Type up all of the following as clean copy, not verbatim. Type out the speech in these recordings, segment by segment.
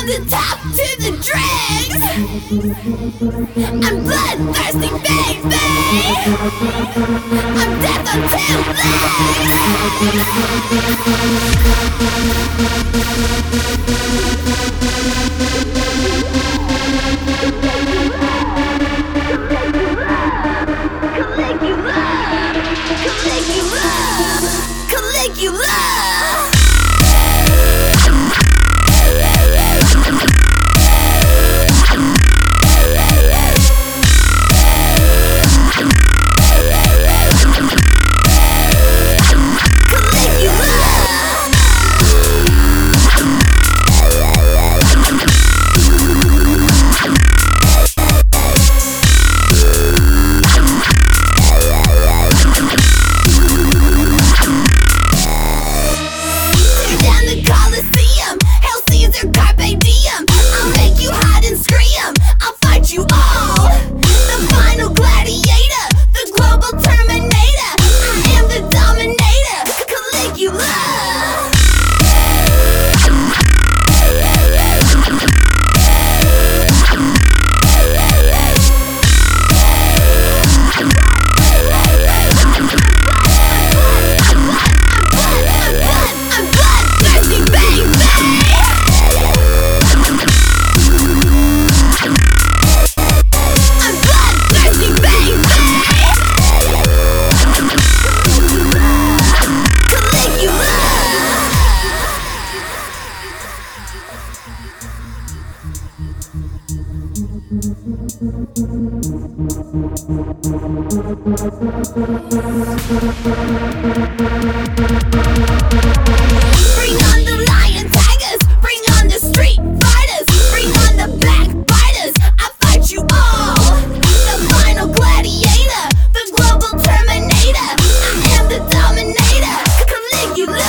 From the top to the dregs, I'm bloodthirsty, baby. I'm death on two Caligula. Bring on the lion tigers, bring on the street fighters, bring on the backbiters. I fight you all. The final gladiator, the global terminator. I am the dominator, Caligula.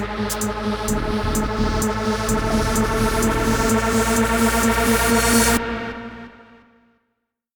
We'll be right back.